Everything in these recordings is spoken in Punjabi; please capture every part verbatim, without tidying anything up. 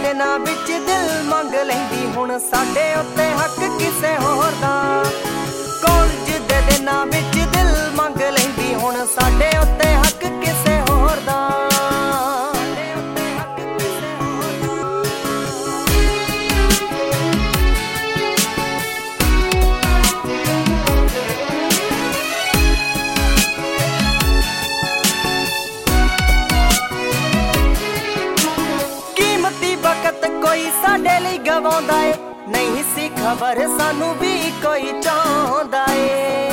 ਦਿਨਾਂ ਵਿੱਚ ਦਿਲ ਮੰਗ ਲੈਂਦੀ ਹੁਣ ਸਾਡੇ ਉੱਤੇ ਹੱਕ ਕਿਸੇ ਹੋਰ ਦਾ। ਕਾਲਜ ਦੇ ਦਿਨਾਂ ਵਿੱਚ ਦਿਲ ਮੰਗ ਲੈਂਦੀ ਹੁਣ ਸਾਡੇ ਉੱਤੇ ਹੱਕ ਕਿਸੇ ਹੋਰ ਦਾ। ਕੋਈ ਸਾਡੇ ਲਈ ਗਵਾਉਂਦਾ ਏ, ਨਹੀਂ ਸੀ ਖਬਰ ਸਾਨੂੰ ਵੀ ਕੋਈ ਚਾਹੁੰਦਾ ਏ।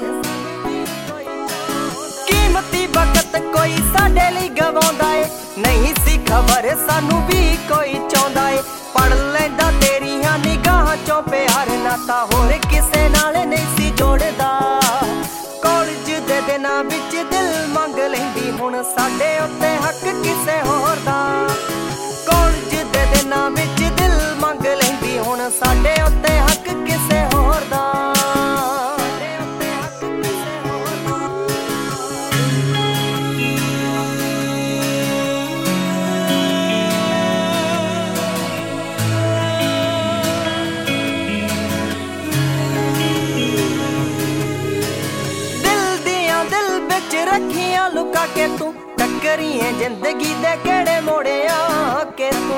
ਕੀਮਤੀ ਵਕਤ ਕੋਈ ਸਾਡੇ ਲਈ ਗਵਾਉਂਦਾ ਏ, ਨਹੀਂ ਸੀ ਖਬਰ ਸਾਨੂੰ ਵੀ ਕੋਈ ਚਾਹੁੰਦਾ ਏ। ਪੜ ਲੈਂਦਾ ਤੇਰੀਆਂ ਨਿਗਾਹਾਂ ਚੋਂ ਪਿਆਰ, ਨਾ ਤਾਂ ਹੋਰ ਕਿਸੇ ਨਾਲ ਨਹੀਂ ਸੀ ਜੋੜਦਾ। ਕਾਲਜ ਦੇ ਦਿਨਾਂ ਵਿੱਚ ਦਿਲ ਮੰਗ ਲੈਂਦੀ ਹੁਣ ਸਾਡੇ ਉੱਤੇ ਹੱਕ ਕਿਸੇ ਹੋਰ ਦਾ। ਕਾਲਜ ਦੇ ਦਿਨਾਂ ਵਿੱਚ ਦਿਲ ਮੰਗ ਲੈਂਦੀ ਹੁਣ ਸਾਡੇ ਉੱਤੇ ਹੱਕ ਕਿਸੇ ਹੋਰ ਦਾ। ਦਿਲ ਦੀਆਂ ਦਿਲ ਵਿੱਚ ਰੱਖੀਆਂ ਲੁਕਾ ਕੇ ਤੂੰ, ਟੱਕਰੀਏ ਜ਼ਿੰਦਗੀ ਦੇ ਕਿਹੜੇ ਮੋੜਿਆ ਕੇ ਤੂੰ।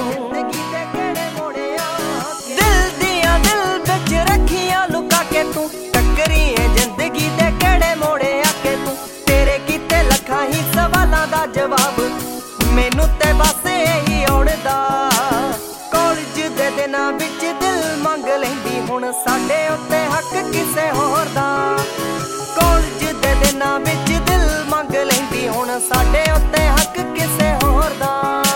ਦਿਲ ਦੀਆਂ ਦਿਲ ਵਿੱਚ ਰੱਖੀਆਂ ਲੁਕਾ ਕੇ ਤੂੰ, ਟੱਕਰੀਏ ਜ਼ਿੰਦਗੀ ਦੇ ਕਿਹੜੇ ਮੋੜਿਆ ਕੇ ਤੂੰ। ਤੇਰੇ ਕੀਤੇ ਲੱਖਾਂ ਹੀ ਸਵਾਲਾਂ ਦਾ ਜਵਾਬ ਮੈਨੂੰ ਤੇ ਬਸ ਇਹੀ ਆਉਣਦਾ। ਕਾਲਜ ਦੇ ਦਿਨਾਂ ਵਿੱਚ ਦਿਲ ਮੰਗ ਲੈਂਦੀ ਹੁਣ ਸਾਡੇ ਉੱਤੇ ਹੱਕ ਕਿਸੇ ਹੋਰ ਦਾ। ਕਾਲਜ ਦੇ ਦਿਨਾਂ ਵਿੱਚ ਦਿਲ ਮੰਗ ਲੈਂਦੀ ਹੁਣ ਸਾਡੇ ਉੱਤੇ ਹੱਕ ਕਿਸੇ ਹੋਰ ਦਾ।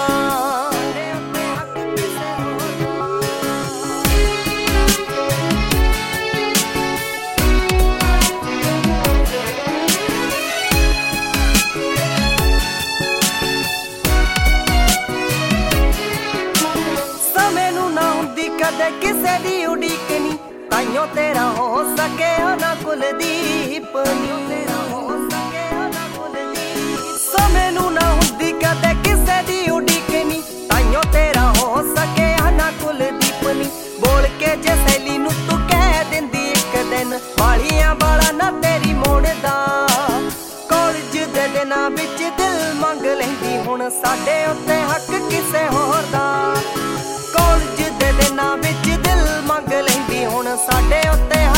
ਸਮੇਂ ਨੂੰ ਨਾ ਹੁੰਦੀ ਕਦੇ ਕਿਸੇ ਦੀ ਉਡੀਕ ਨੀ, ਤਾਈਓ ਤੇਰਾ ਹੋ ਸਕਿਆ ਨਾ ਕੁਲਦੀਪ ਨੀ। ਸਮੇਂ ਨੂੰ ਨਾ ਹੁੰਦੀ ਕਦੇ ਕਿਸੇ ਦੀ ਉਡੀਕ ਨੀ, ਤਾਈਓ ਤੇਰਾ ਹੋ ਸਕਿਆ ਨਾ ਕੁਲਦੀਪ ਨੀ। ਬੋਲ ਕੇ ਜੇ ਸਹੇਲੀ ਨੂੰ ਤੂੰ ਕਹਿ ਦਿੰਦੀ ਇੱਕ ਦਿਨ, ਵਾਲੀਆਂ ਵਾਲਾ ਨਾ ਤੇਰੀ ਮੋੜਦਾ। ਕਾਲਜ ਦੇ ਦਿਨਾਂ ਵਿੱਚ ਦਿਲ ਮੰਗ ਲੈਂਦੀ ਹੁਣ ਸਾਡੇ ਉੱਤੇ ਹੱਕ ਕਿਸੇ ਹੋਰ ਦਾ। ਕਾਲਜ ਦੇ ਦਿਨਾਂ ਵਿੱਚ ਦਿਲ ਮੰਗ ਲੈਂਦੀ ਹੁਣ ਸਾਡੇ ਉੱਤੇ